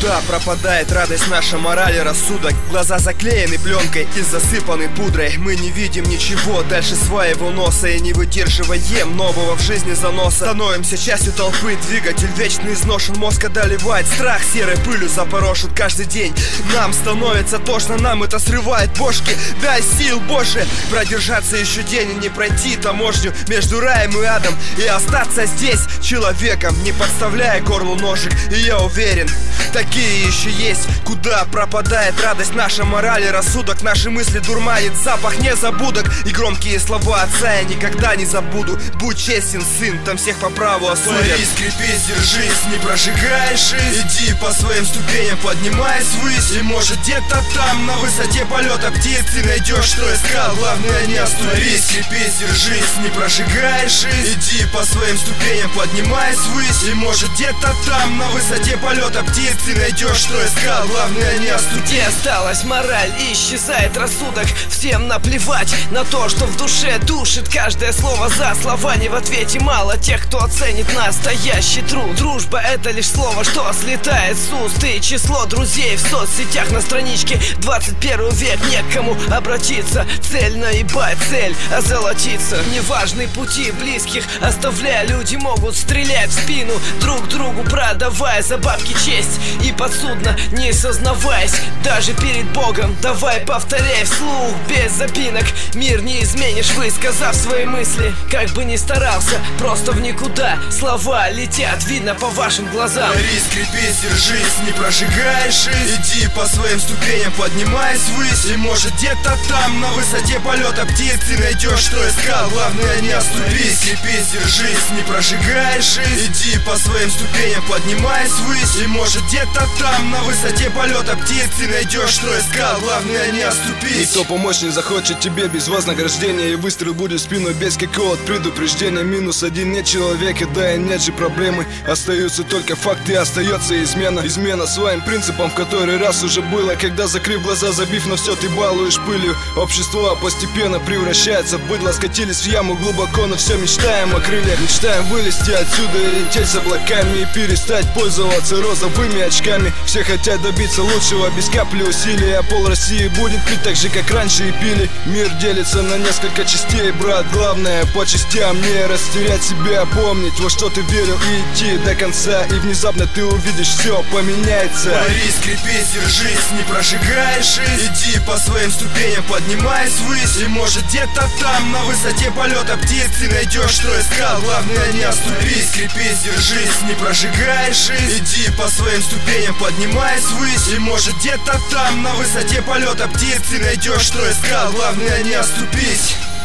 Куда пропадает радость, наша мораль и рассудок? Глаза заклеены пленкой и засыпаны пудрой. Мы не видим ничего дальше своего носа, и не выдерживаем нового в жизни заноса. Становимся частью толпы, двигатель вечно изношен. Мозг одолевает страх, серой пылью запорошен каждый день. Нам становится тошно, нам это срывает бошки. Дай сил, Боже, продержаться еще день и не пройти таможню между раем и адом, и остаться здесь человеком, не подставляя горлу ножик. И я уверен, такие еще есть. Куда пропадает радость, наша мораль и рассудок? Наши мысли дурманит запах незабудок, и громкие слова отца я никогда не забуду. Будь честен, сын, там всех по праву осудят. Борись, крепись, держись, не прожигай жизнь. Иди по своим ступеням, поднимаясь ввысь. И может где-то там, на высоте полета птиц, ты найдешь, что искал, главное не оступись. Крепись, держись, не прожигай жизнь. Иди по своим ступеням, поднимаясь ввысь. И может где-то там, на высоте полета птиц, ты найдешь, что искал, главное не оступись. Где осталась мораль и исчезает рассудок? Всем наплевать на то, что в душе душит. Каждое слово за слова, не в ответе мало тех, кто оценит настоящий труд. Дружба — это лишь слово, что слетает с уст. И число друзей в соцсетях на страничке. 21 век, не к кому обратиться. Цель наебать, цель озолотиться. Неважны пути близких оставляя, люди могут стрелять в спину друг другу, продавая за бабки честь и подсудно, не сознаваясь даже перед Богом. Давай повторяй вслух без запинок. Мир не изменишь, высказав свои мысли. Как бы ни старался, просто в никуда. Слова летят, видно по вашим глазам. Борись, крепись, держись, не прожигай жизнь. Иди по своим ступеням, поднимаясь ввысь. И может где-то там, на высоте полета птиц, ты найдешь, что искал, главное не оступись. Крепись, держись, не прожигай жизнь. Иди по своим ступеням, поднимаясь ввысь. И может где-то там, на высоте полета птиц, ты найдешь, что искал, главное не оступись. Никто помочь не захочет тебе без вознаграждения, и выстрел будет в спину без какого-то предупреждения. -1 нет человека, да и нет же проблемы. Остаются только факты, остается измена. Измена своим принципам, в который раз уже было, когда, закрыв глаза, забив на все, ты балуешь пылью. Общество постепенно превращается в быдло. Скатились в яму глубоко, но все мечтаем о крыльях. Мечтаем вылезти отсюда и лететь с облаками, и перестать пользоваться розовыми очками. Все хотят добиться лучшего без капли усилий, а пол России будет пить так же, как раньше и пили. Мир делится на несколько частей, брат, главное по частям не растерять себя, помнить, во что ты верил, и идти до конца. И внезапно ты увидишь, все поменяется. Борись, крепись, держись, не прожигай жизнь. Иди по своим ступеням, поднимаясь ввысь. И может где-то там, на высоте полета птиц, ты найдешь, что искал, главное не оступись. Крепись, держись, не прожигай жизнь. Иди по своим ступеням, поднимаясь ввысь. И может где-то там, на высоте полета птиц, ты найдешь, что искал, главное не оступись.